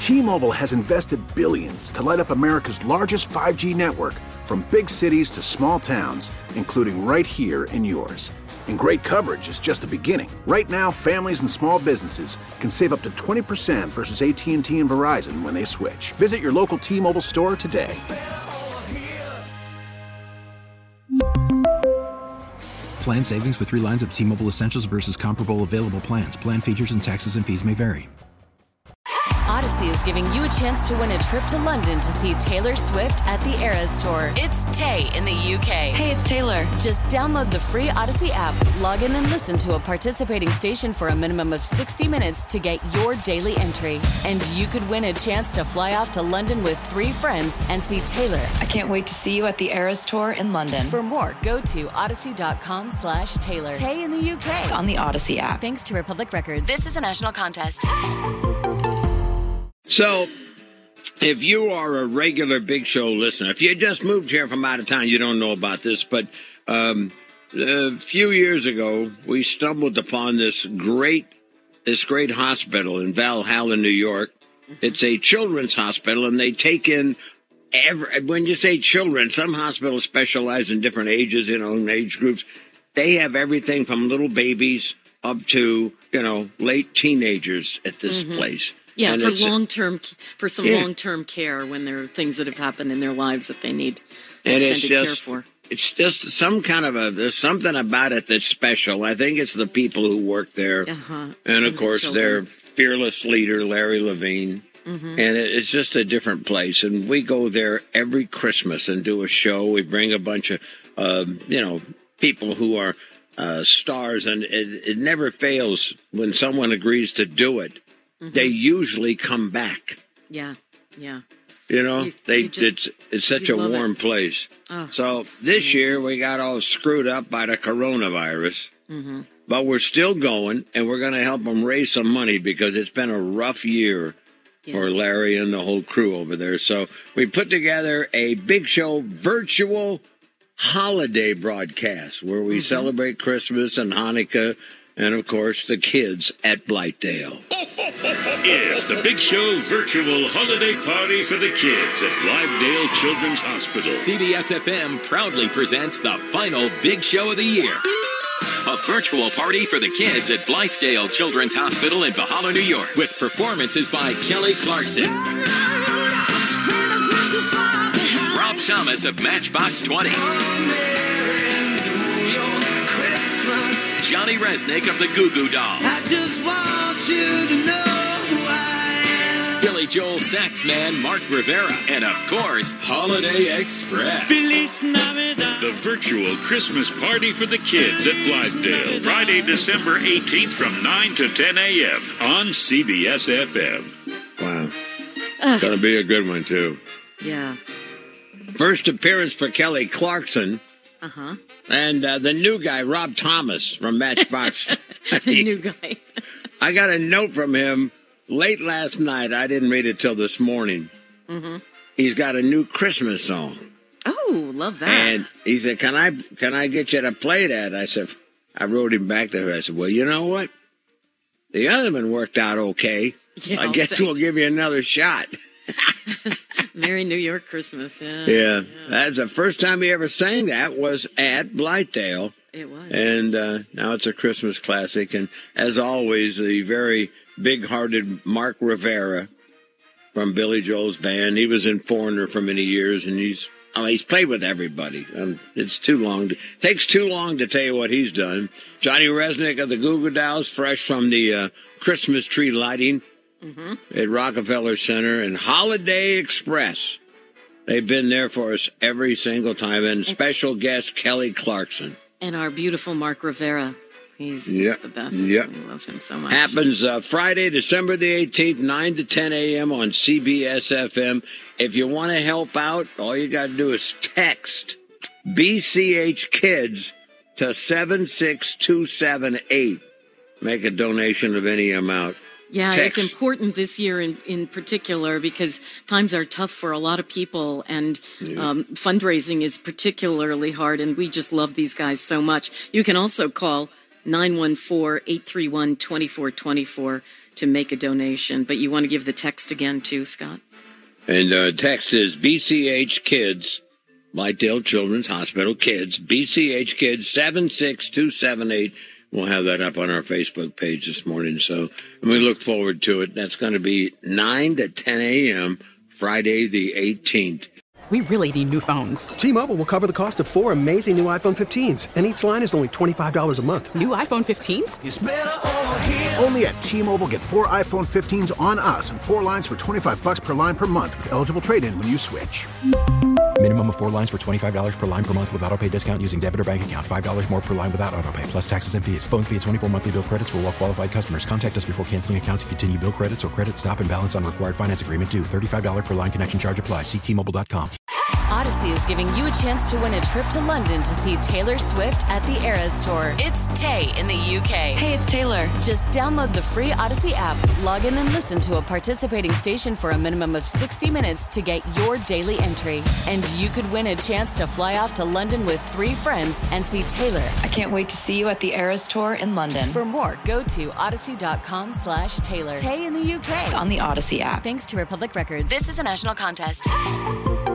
T-Mobile has invested billions to light up America's largest 5G network, from big cities to small towns, including right here in yours. And great coverage is just the beginning. Right now, families and small businesses can save up to 20% versus AT&T and Verizon when they switch. Visit your local T-Mobile store today. Plan savings with 3 lines of T-Mobile Essentials versus comparable available plans. Plan features and taxes and fees may vary. Odyssey is giving you a chance to win a trip to London to see Taylor Swift at the Eras Tour. It's Tay in the UK. Hey, it's Taylor. Just download the free Odyssey app, log in and listen to a participating station for a minimum of 60 minutes to get your daily entry. And you could win a chance to fly off to London with 3 friends and see Taylor. I can't wait to see you at the Eras Tour in London. For more, go to odyssey.com/Taylor. Tay in the UK. It's on the Odyssey app. Thanks to Republic Records. This is a national contest. So, if you are a regular Big Show listener, if you just moved here from out of town, you don't know about this, but a few years ago, we stumbled upon this great hospital in Valhalla, New York. It's a children's hospital, and they take in when you say children, some hospitals specialize in different ages, age groups. They have everything from little babies up to, late teenagers at this place. Yeah, and for some long-term care when there are things that have happened in their lives that they need extended care for. It's just some kind of there's something about it that's special. I think it's the people who work there. And of course, their fearless leader, Larry Levine. And it's just a different place. And we go there every Christmas and do a show. We bring a bunch of, people who are stars. And it never fails when someone agrees to do it. They usually come back. Yeah. It's such a warm place. So this year we got all screwed up by the coronavirus, but we're still going, and we're going to help them raise some money because it's been a rough year for Larry and the whole crew over there. So we put together a Big Show virtual holiday broadcast where we celebrate Christmas and Hanukkah. And, of course, the kids at Blythedale. It's the Big Show virtual holiday party for the kids at Blythedale Children's Hospital. CBS-FM proudly presents the final Big Show of the year. A virtual party for the kids at Blythedale Children's Hospital in Valhalla, New York, with performances by Kelly Clarkson, Rob Thomas of Matchbox 20, Johnny Resnick of the Goo Goo Dolls. I just want you to know who I am. Billy Joel Saxman, Mark Rivera, and of course, Holiday Express. Feliz Navidad. The virtual Christmas party for the kids at Blythedale. Friday, December 18th from 9 to 10 a.m. on CBS FM. Wow. Gonna be a good one, too. Yeah. First appearance for Kelly Clarkson. And the new guy, Rob Thomas from Matchbox. The new guy. I got a note from him late last night. I didn't read it till this morning. He's got a new Christmas song. Oh, love that. And he said, can I get you to play that? I said, I wrote him back to her. I said, well, you know what? The other one worked out okay. Yeah, I guess we'll give you another shot. Merry New York Christmas. Yeah. That's the first time he ever sang that was at Blythedale. It was. And now it's a Christmas classic. And as always, the very big-hearted Mark Rivera from Billy Joel's band. He was in Foreigner for many years, and he's played with everybody. It's too long. Takes too long to tell you what he's done. Johnny Resnick of the Goo Goo Dolls, fresh from the Christmas tree lighting at Rockefeller Center, and Holiday Express. They've been there for us every single time. And special guest Kelly Clarkson. And our beautiful Mark Rivera. He's just the best. Yep. We love him so much. Happens Friday, December the 18th, 9 to 10 a.m. on CBS-FM. If you want to help out, all you got to do is text BCH Kids to 76278. Make a donation of any amount. Yeah, Text. It's important this year in particular because times are tough for a lot of people, and fundraising is particularly hard, and we just love these guys so much. You can also call 914-831-2424 to make a donation. But you want to give the text again, too, Scott? And text is BCH Kids, Blythedale Children's Hospital Kids, BCH Kids 76278. We'll have that up on our Facebook page this morning. So and we look forward to it. That's going to be 9 to 10 a.m. Friday the 18th. We really need new phones. T-Mobile will cover the cost of 4 amazing new iPhone 15s, and each line is only $25 a month. New iPhone 15s? It's better over here. Only at T-Mobile, get 4 iPhone 15s on us and 4 lines for $25 per line per month with eligible trade-in when you switch. Minimum of 4 lines for $25 per line per month with autopay discount using debit or bank account. $5 more per line without autopay, plus taxes and fees. Phone fee at 24 monthly bill credits for well-qualified customers. Contact us before canceling account to continue bill credits or credit stop and balance on required finance agreement due. $35 per line connection charge applies. See T-Mobile.com. Odyssey is giving you a chance to win a trip to London to see Taylor Swift at the Eras Tour. It's Tay in the UK. Hey, it's Taylor. Just download the free Odyssey app, log in and listen to a participating station for a minimum of 60 minutes to get your daily entry. And you could win a chance to fly off to London with 3 friends and see Taylor. I can't wait to see you at the Eras Tour in London. For more, go to odyssey.com/Taylor. Tay in the UK. It's on the Odyssey app. Thanks to Republic Records. This is a national contest.